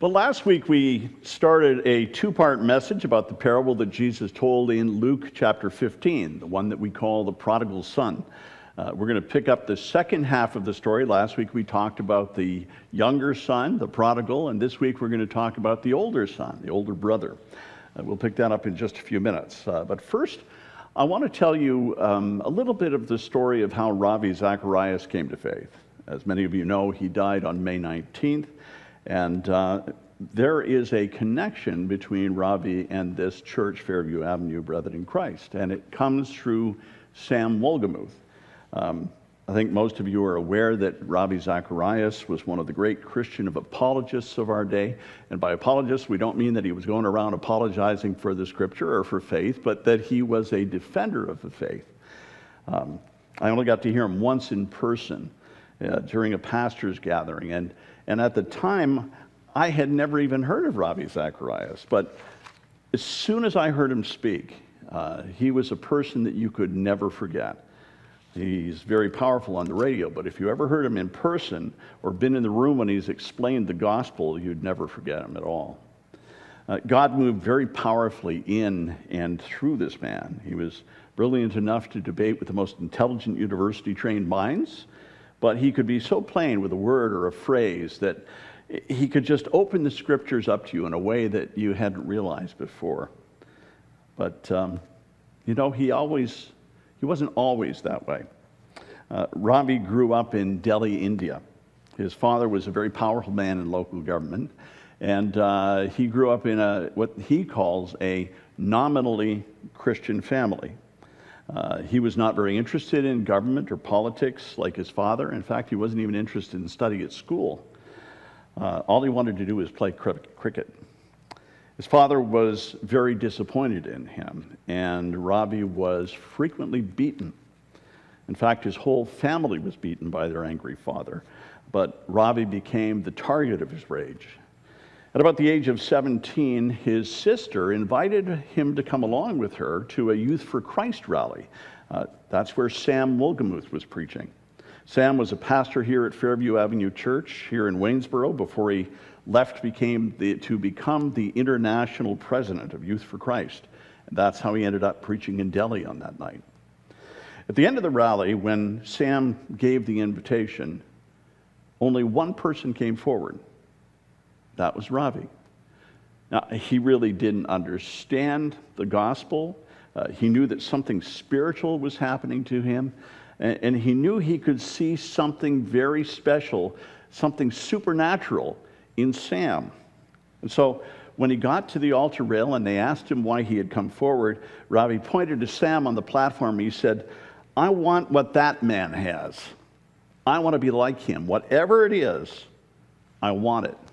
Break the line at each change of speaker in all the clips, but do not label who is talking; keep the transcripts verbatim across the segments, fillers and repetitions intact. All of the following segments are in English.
Well, last week we started a two-part message about the parable that Jesus told in Luke chapter fifteen, the one that we call the prodigal son. Uh, we're going to pick up the second half of the story. Last week we talked about the younger son, the prodigal, and this week we're going to talk about the older son, the older brother. Uh, we'll pick that up in just a few minutes. Uh, but first, I want to tell you um, a little bit of the story of how Ravi Zacharias came to faith. As many of you know, he died on May nineteenth. And uh, there is a connection between Ravi and this church, Fairview Avenue Brethren in Christ, and it comes through Sam Wolgemuth. Um, I think most of you are aware that Ravi Zacharias was one of the great Christian apologists of our day. And by apologist, we don't mean that he was going around apologizing for the scripture or for faith, but that he was a defender of the faith. Um, I only got to hear him once in person uh, during a pastor's gathering, and And at the time, I had never even heard of Ravi Zacharias. But as soon as I heard him speak, uh, he was a person that you could never forget. He's very powerful on the radio, but if you ever heard him in person or been in the room when he's explained the gospel, you'd never forget him at all. Uh, God moved very powerfully in and through this man. He was brilliant enough to debate with the most intelligent university-trained minds, but he could be so plain with a word or a phrase that he could just open the scriptures up to you in a way that you hadn't realized before. But, um, you know, he always, he wasn't always that way. Uh, Ravi grew up in Delhi, India. His father was a very powerful man in local government, and uh, he grew up in a what he calls a nominally Christian family. Uh, he was not very interested in government or politics like his father. In fact, he wasn't even interested in studying at school. Uh, all he wanted to do was play cricket. His father was very disappointed in him, and Ravi was frequently beaten. In fact, his whole family was beaten by their angry father, but Ravi became the target of his rage. At about the age of seventeen, his sister invited him to come along with her to a Youth for Christ rally. Uh, that's where Sam Wolgemuth was preaching. Sam was a pastor here at Fairview Avenue Church here in Waynesboro before he left became the, to become the international president of Youth for Christ. And that's how he ended up preaching in Delhi on that night. At the end of the rally, when Sam gave the invitation, only one person came forward. That was Ravi. Now, he really didn't understand the gospel. Uh, he knew that something spiritual was happening to him, and, and he knew he could see something very special, something supernatural in Sam. And so when he got to the altar rail and they asked him why he had come forward, Ravi pointed to Sam on the platform. He said, "I want what that man has. I want to be like him. Whatever it is, I want it."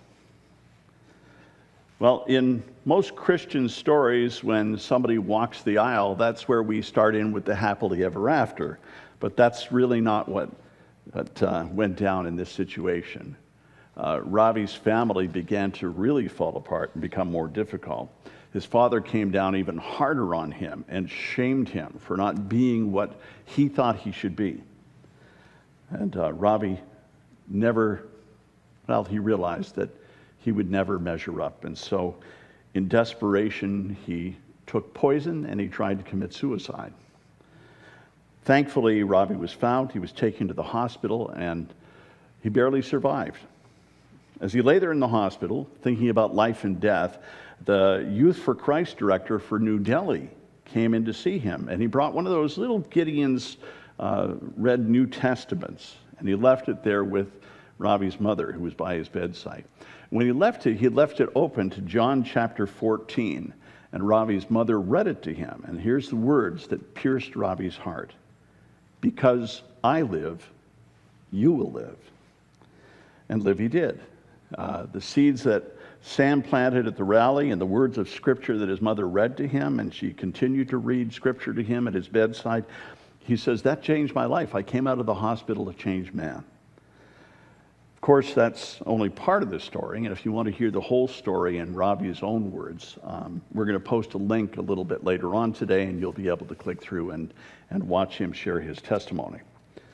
Well, in most Christian stories, when somebody walks the aisle, that's where we start in with the happily ever after. But that's really not what, what uh, went down in this situation. Uh, Ravi's family began to really fall apart and become more difficult. His father came down even harder on him and shamed him for not being what he thought he should be. And uh, Ravi never, well, he realized that he would never measure up. And so in desperation, he took poison and he tried to commit suicide. Thankfully, Ravi was found. He was taken to the hospital and he barely survived. As he lay there in the hospital, thinking about life and death, the Youth for Christ director for New Delhi came in to see him, and he brought one of those little Gideon's uh, read New Testaments, and he left it there with Ravi's mother, who was by his bedside. When he left it, he left it open to John chapter fourteen, and Ravi's mother read it to him. And here's the words that pierced Ravi's heart. "Because I live, you will live." And live he did. Uh, the seeds that Sam planted at the rally and the words of Scripture that his mother read to him, and she continued to read Scripture to him at his bedside, he says, that changed my life. I came out of the hospital a changed man. Of course, that's only part of the story, and if you want to hear the whole story in Ravi's own words, um, we're going to post a link a little bit later on today, and you'll be able to click through and, and watch him share his testimony.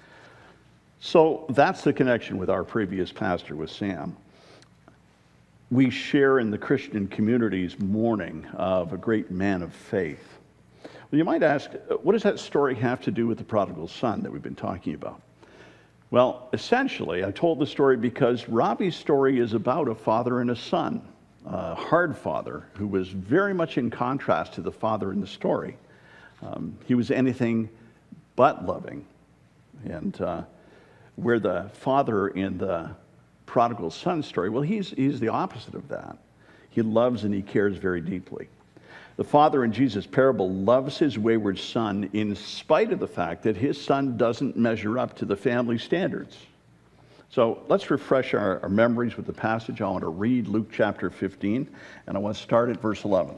So that's the connection with our previous pastor, with Sam. we share in the Christian community's mourning of a great man of faith. Well, you might ask, what does that story have to do with the prodigal son that we've been talking about? Well, essentially, I told the story because Robbie's story is about a father and a son, a hard father who was very much in contrast to the father in the story. Um, he was anything but loving. And uh, where the father in the prodigal son story, well, he's, he's the opposite of that. He loves and he cares very deeply. The father in Jesus' parable loves his wayward son in spite of the fact that his son doesn't measure up to the family standards. So let's refresh our, our memories with the passage. I want to read Luke chapter fifteen, and I want to start at verse eleven.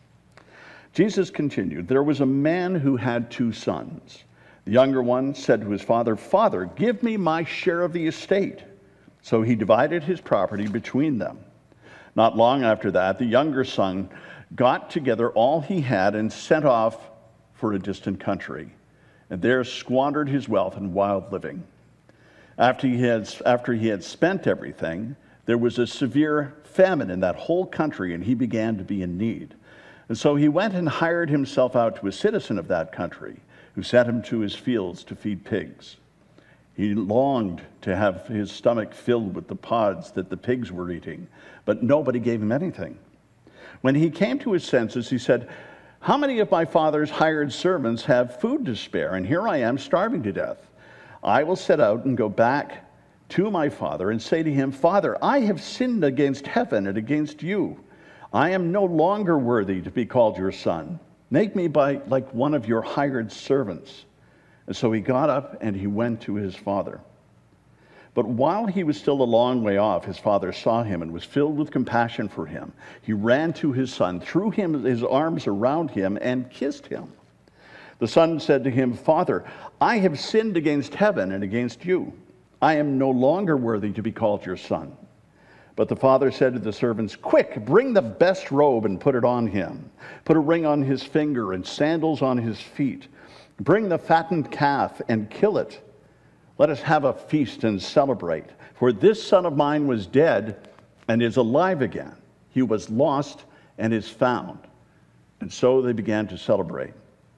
Jesus continued, "There was a man who had two sons. The younger one said to his father, 'Father, give me my share of the estate.' So he divided his property between them. Not long after that, the younger son got together all he had and set off for a distant country, and there squandered his wealth in wild living. After he had, after he had spent everything, there was a severe famine in that whole country, and he began to be in need. And so he went and hired himself out to a citizen of that country, who sent him to his fields to feed pigs. He longed to have his stomach filled with the pods that the pigs were eating, but nobody gave him anything. When he came to his senses, he said, 'How many of my father's hired servants have food to spare, and here I am starving to death? I will set out and go back to my father and say to him, Father, I have sinned against heaven and against you. I am no longer worthy to be called your son. Make me by like one of your hired servants.' And so he got up and he went to his father. But while he was still a long way off, his father saw him and was filled with compassion for him. He ran to his son, threw him his arms around him, and kissed him. The son said to him, 'Father, I have sinned against heaven and against you. I am no longer worthy to be called your son.' But the father said to the servants, 'Quick, bring the best robe and put it on him. Put a ring on his finger and sandals on his feet. Bring the fattened calf and kill it. Let us have a feast and celebrate. For this son of mine was dead and is alive again. He was lost and is found.' And so they began to celebrate.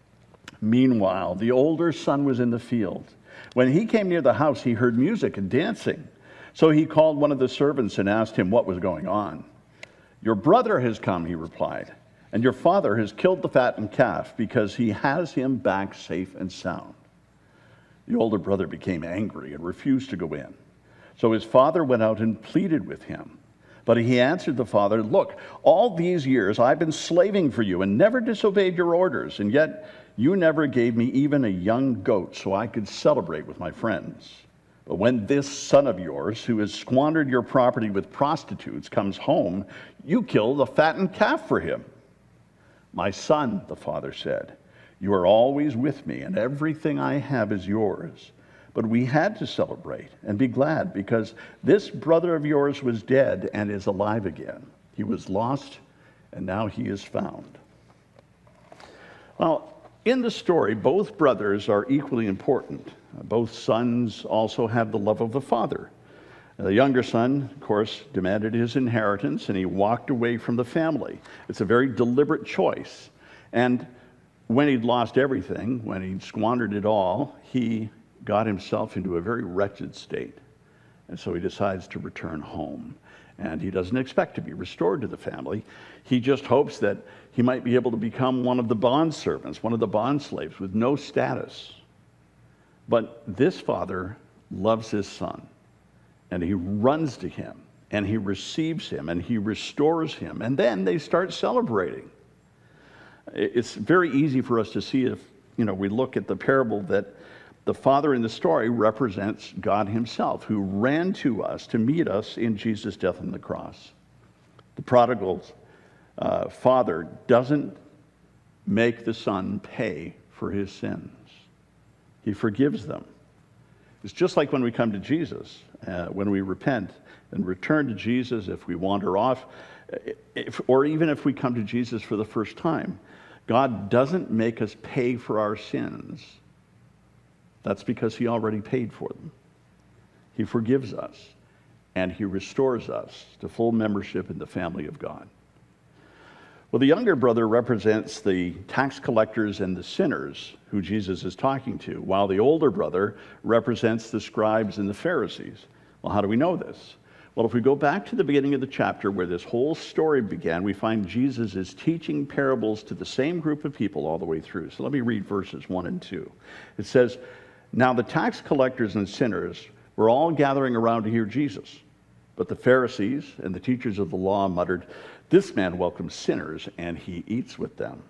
Meanwhile, the older son was in the field. When he came near the house, he heard music and dancing. So he called one of the servants and asked him what was going on. 'Your brother has come,' he replied, 'and your father has killed the fattened calf because he has him back safe and sound.' The older brother became angry and refused to go in. So his father went out and pleaded with him. But he answered the father, 'Look, all these years I've been slaving for you and never disobeyed your orders, and yet you never gave me even a young goat so I could celebrate with my friends. But when this son of yours, who has squandered your property with prostitutes, comes home, you kill the fattened calf for him.' 'My son,' the father said, 'you are always with me, and everything I have is yours. But we had to celebrate and be glad because this brother of yours was dead and is alive again. He was lost, and now he is found.'" Well, in the story, both brothers are equally important. Both sons also have the love of the father. The younger son, of course, demanded his inheritance, and he walked away from the family. It's a very deliberate choice. And when he'd lost everything, when he'd squandered it all, he got himself into a very wretched state. And so he decides to return home. And he doesn't expect to be restored to the family. He just hopes that he might be able to become one of the bond servants, one of the bond slaves with no status. But this father loves his son, and he runs to him, and he receives him, and he restores him, and then they start celebrating. It's very easy for us to see if, you know, we look at the parable that the father in the story represents God himself, who ran to us to meet us in Jesus' death on the cross. The prodigal's uh, father doesn't make the son pay for his sins. He forgives them. It's just like when we come to Jesus, uh, when we repent and return to Jesus, if we wander off, if, or even if we come to Jesus for the first time, God doesn't make us pay for our sins. That's because he already paid for them. He forgives us. and he restores us to full membership in the family of God. Well, the younger brother represents the tax collectors and the sinners who Jesus is talking to, while the older brother represents the scribes and the Pharisees. Well, how do we know this? Well, if we go back to the beginning of the chapter where this whole story began, we find Jesus is teaching parables to the same group of people all the way through. So let me read verses one and two. It says, "Now the tax collectors and sinners were all gathering around to hear Jesus. But the Pharisees and the teachers of the law muttered, 'This man welcomes sinners, and he eats with them.'"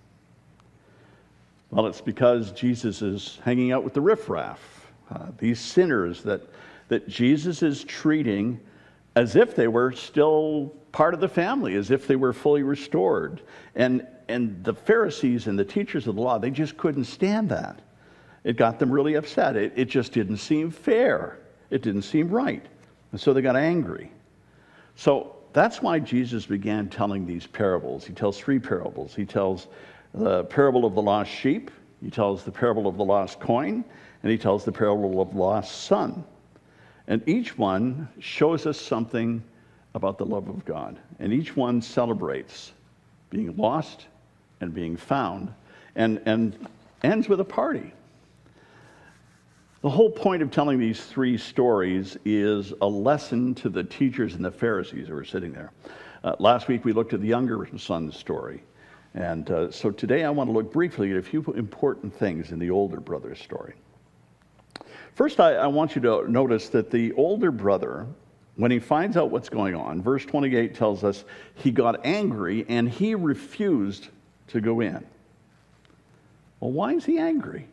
Well, it's because Jesus is hanging out with the riffraff, uh, these sinners that, that Jesus is treating as if they were still part of the family, as if they were fully restored. And, and the Pharisees and the teachers of the law, they just couldn't stand that. It got them really upset. It, it just didn't seem fair. It didn't seem right. And so they got angry. So that's why Jesus began telling these parables. He tells three parables. He tells the parable of the lost sheep, he tells the parable of the lost coin, and he tells the parable of the lost son. And each one shows us something about the love of God. And each one celebrates being lost and being found, and, and ends with a party. The whole point of telling these three stories is a lesson to the teachers and the Pharisees who were sitting there. Uh, last week we looked at the younger son's story. And uh, so today I want to look briefly at a few important things in the older brother's story. First, I, I want you to notice that the older brother, when he finds out what's going on, verse twenty-eight tells us he got angry and he refused to go in. Well, why is he angry?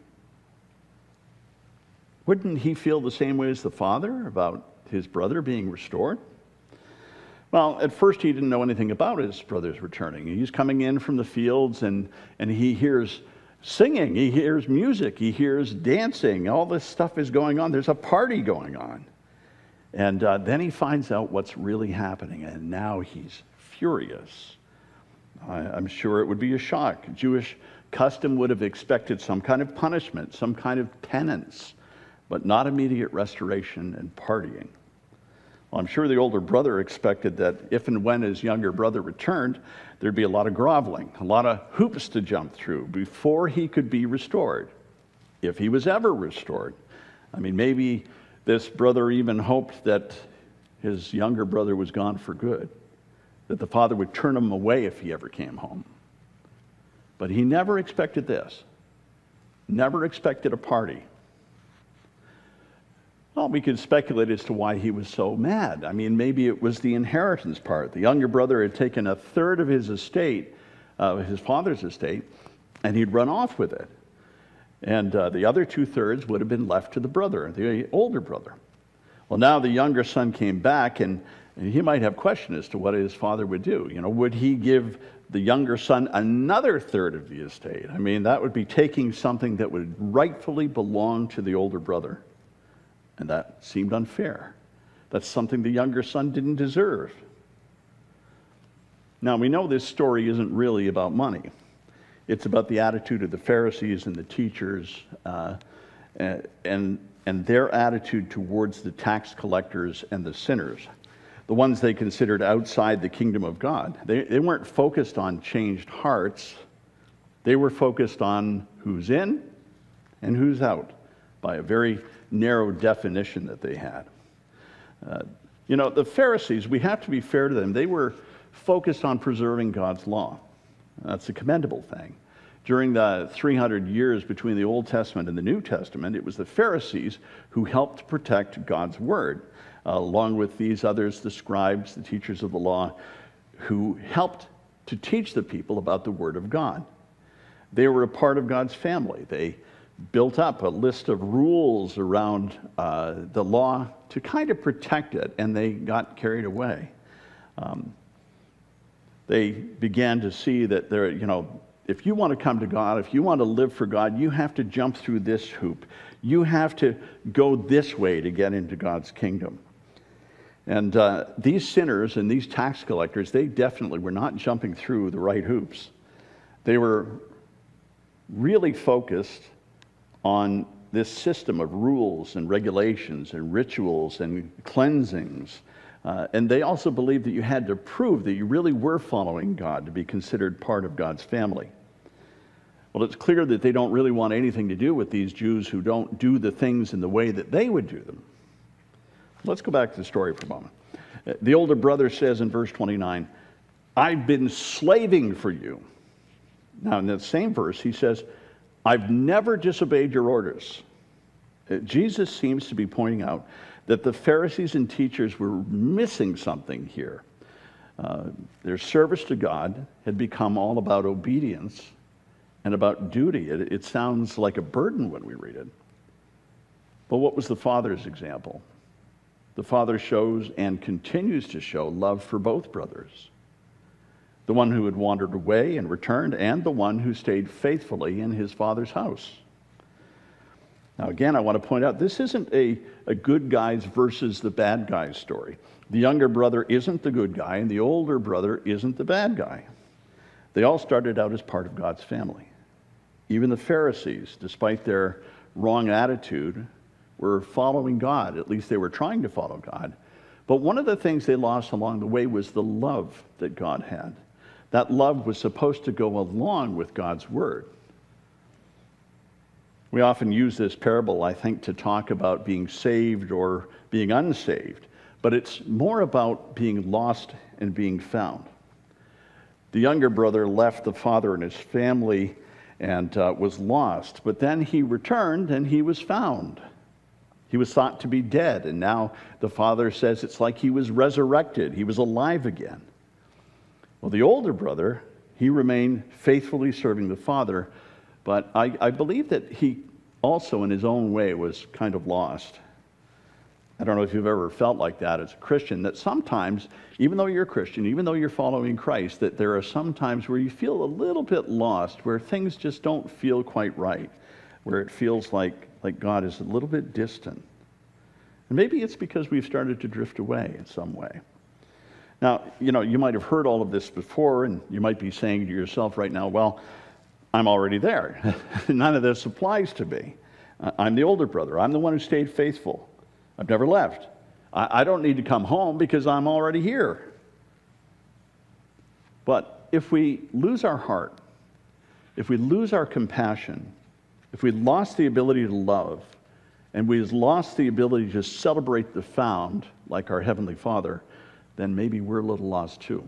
Wouldn't he feel the same way as the father about his brother being restored? Well, at first he didn't know anything about his brother's returning. He's coming in from the fields and, and he hears singing, he hears music, he hears dancing, all this stuff is going on. There's a party going on. And uh, then he finds out what's really happening, and now he's furious. I, I'm sure it would be a shock. Jewish custom would have expected some kind of punishment, some kind of penance, but not immediate restoration and partying. Well, I'm sure the older brother expected that if and when his younger brother returned, there'd be a lot of groveling, a lot of hoops to jump through before he could be restored, if he was ever restored. I mean, maybe this brother even hoped that his younger brother was gone for good, that the father would turn him away if he ever came home. But he never expected this, never expected a party. Well, we could speculate as to why he was so mad. I mean, maybe it was the inheritance part. The younger brother had taken a third of his estate, uh, his father's estate, and he'd run off with it. And uh, the other two-thirds would have been left to the brother, the older brother. Well, now the younger son came back, and, and he might have questions as to what his father would do. You know, would he give the younger son another third of the estate? I mean, that would be taking something that would rightfully belong to the older brother. And that seemed unfair. That's something the younger son didn't deserve. Now, we know this story isn't really about money. It's about the attitude of the Pharisees and the teachers uh, and, and their attitude towards the tax collectors and the sinners, the ones they considered outside the kingdom of God. They, they weren't focused on changed hearts. They were focused on who's in and who's out by a very narrow definition that they had. Uh, you know, the Pharisees, we have to be fair to them, they were focused on preserving God's law. That's a commendable thing. During the three hundred years between the Old Testament and the New Testament, it was the Pharisees who helped protect God's word, uh, along with these others, the scribes, the teachers of the law, who helped to teach the people about the word of God. They were a part of God's family. They built up a list of rules around uh, the law to kind of protect it, and they got carried away. Um, they began to see that there, you know, if you want to come to God, if you want to live for God, you have to jump through this hoop. You have to go this way to get into God's kingdom. And uh, these sinners and these tax collectors, they definitely were not jumping through the right hoops. They were really focused on this system of rules and regulations and rituals and cleansings. Uh, and they also believed that you had to prove that you really were following God to be considered part of God's family. Well, it's clear that they don't really want anything to do with these Jews who don't do the things in the way that they would do them. Let's go back to the story for a moment. The older brother says in verse twenty-nine, I've been slaving for you. Now, in that same verse, he says, I've never disobeyed your orders. Jesus seems to be pointing out that the Pharisees and teachers were missing something here. Uh, their service to God had become all about obedience and about duty. It, it sounds like a burden when we read it. But what was the Father's example? The Father shows and continues to show love for both brothers. The one who had wandered away and returned, and the one who stayed faithfully in his Father's house. Now again, I want to point out, this isn't a, a good guys versus the bad guys story. The younger brother isn't the good guy, and the older brother isn't the bad guy. They all started out as part of God's family. Even the Pharisees, despite their wrong attitude, were following God. At least they were trying to follow God. But one of the things they lost along the way was the love that God had. That love was supposed to go along with God's word. We often use this parable, I think, to talk about being saved or being unsaved. But it's more about being lost and being found. The younger brother left the father and his family and uh, was lost. But then he returned and he was found. He was thought to be dead, and now the father says it's like he was resurrected. He was alive again. Well, the older brother, he remained faithfully serving the father, but I, I believe that he also, in his own way, was kind of lost. I don't know if you've ever felt like that as a Christian, that sometimes, even though you're a Christian, even though you're following Christ, that there are some times where you feel a little bit lost, where things just don't feel quite right, where it feels like, like God is a little bit distant. And maybe it's because we've started to drift away in some way. Now, you know, you might have heard all of this before, and you might be saying to yourself right now, well, I'm already there. None of this applies to me. I'm the older brother. I'm the one who stayed faithful. I've never left. I, I don't need to come home because I'm already here. But if we lose our heart, if we lose our compassion, if we lost the ability to love, and we've lost the ability to celebrate the found, like our Heavenly Father, then maybe we're a little lost too.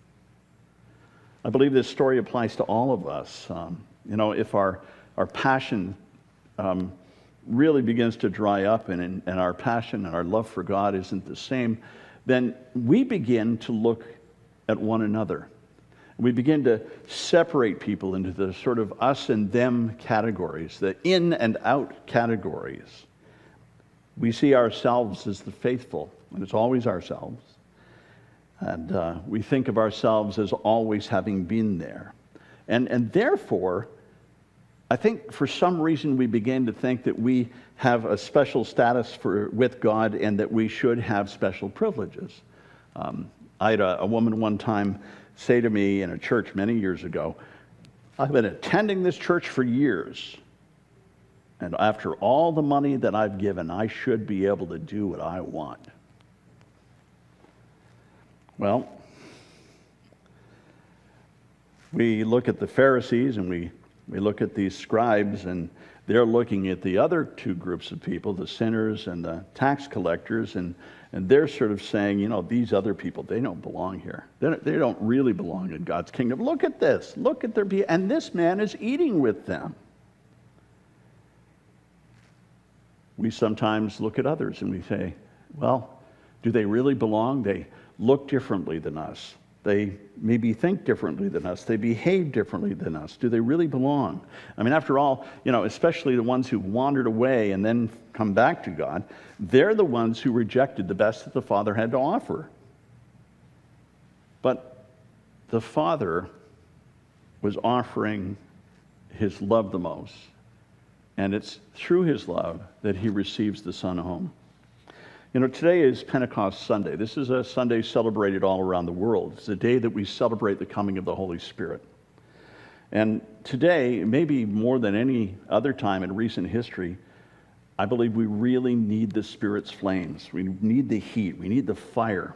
I believe this story applies to all of us. Um, you know, if our, our passion um, really begins to dry up and, and our passion and our love for God isn't the same, then we begin to look at one another. We begin to separate people into the sort of us and them categories, the in and out categories. We see ourselves as the faithful, and it's always ourselves. And uh, we think of ourselves as always having been there. And, and therefore, I think for some reason we begin to think that we have a special status for, with God and that we should have special privileges. Um, I had a, a woman one time say to me in a church many years ago, I've been attending this church for years, and after all the money that I've given, I should be able to do what I want. Well, we look at the Pharisees and we, we look at these scribes, and they're looking at the other two groups of people, the sinners and the tax collectors, and, and they're sort of saying, you know, these other people, they don't belong here. They don't, they don't really belong in God's kingdom. Look at this. Look at their behavior. And this man is eating with them. We sometimes look at others and we say, well, do they really belong? They look differently than us. They maybe think differently than us. They behave differently than us. Do they really belong? I mean, after all, you know, especially the ones who wandered away and then come back to God, they're the ones who rejected the best that the Father had to offer. But the Father was offering his love the most. And it's through his love that he receives the Son home. You know, today is Pentecost Sunday. This is a Sunday celebrated all around the world. It's a day that we celebrate the coming of the Holy Spirit. And today, maybe more than any other time in recent history, I believe we really need the Spirit's flames. We need the heat. We need the fire,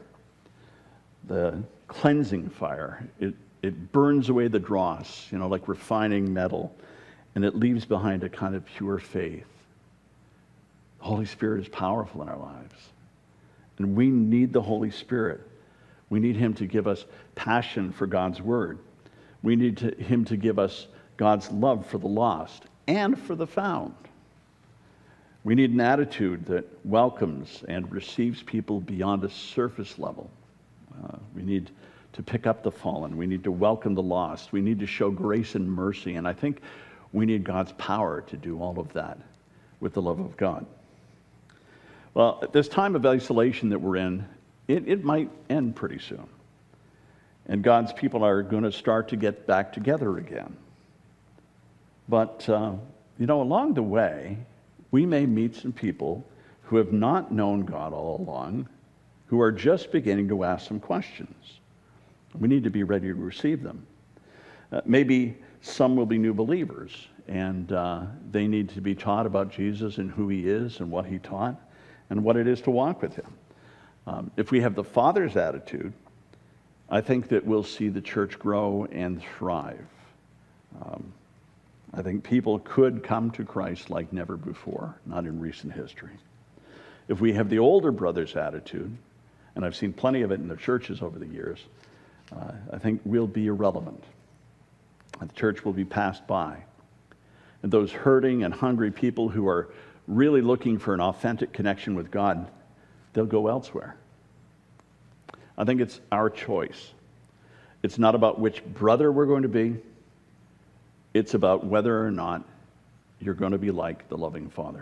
the cleansing fire. It, it burns away the dross, you know, like refining metal, and it leaves behind a kind of pure faith. The Holy Spirit is powerful in our lives, and we need the Holy Spirit. We need him to give us passion for God's word. We need to, him to give us God's love for the lost and for the found. We need an attitude that welcomes and receives people beyond a surface level. Uh, we need to pick up the fallen. We need to welcome the lost. We need to show grace and mercy. And I think we need God's power to do all of that with the love of God. Well, at this time of isolation that we're in, it, it might end pretty soon. And God's people are going to start to get back together again. But, uh, you know, along the way, we may meet some people who have not known God all along, who are just beginning to ask some questions. We need to be ready to receive them. Uh, maybe some will be new believers, and uh, they need to be taught about Jesus and who he is and what he taught and what it is to walk with him. Um, if we have the Father's attitude, I think that we'll see the church grow and thrive. Um, I think people could come to Christ like never before, not in recent history. If we have the older brother's attitude, and I've seen plenty of it in the churches over the years, uh, I think we'll be irrelevant. The church will be passed by. And those hurting and hungry people who are really looking for an authentic connection with God, they'll go elsewhere. I think it's our choice. It's not about which brother we're going to be. It's about whether or not you're going to be like the loving Father.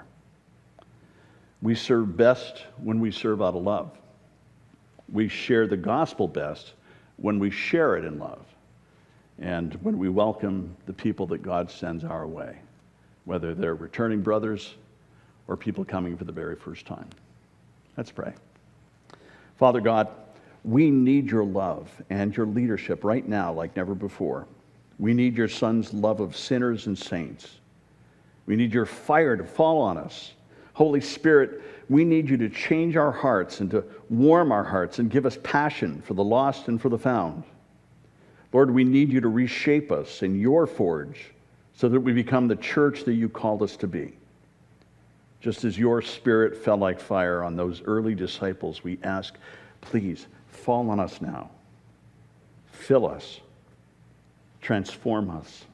We serve best when we serve out of love. We share the gospel best when we share it in love and when we welcome the people that God sends our way, whether they're returning brothers or people coming for the very first time. Let's pray. Father God, we need your love and your leadership right now like never before. We need your Son's love of sinners and saints. We need your fire to fall on us. Holy Spirit, we need you to change our hearts and to warm our hearts and give us passion for the lost and for the found. Lord, we need you to reshape us in your forge so that we become the church that you called us to be. Just as your Spirit fell like fire on those early disciples, we ask, please fall on us now. Fill us. Transform us.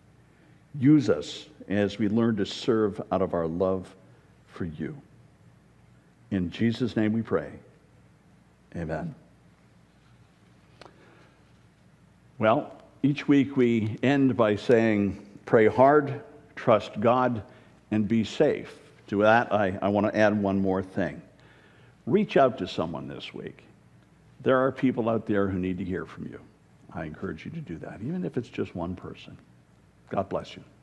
Use us as we learn to serve out of our love for you. In Jesus' name we pray. Amen. Well, each week we end by saying, pray hard, trust God, and be safe. To that, I, I want to add one more thing. Reach out to someone this week. There are people out there who need to hear from you. I encourage you to do that, even if it's just one person. God bless you.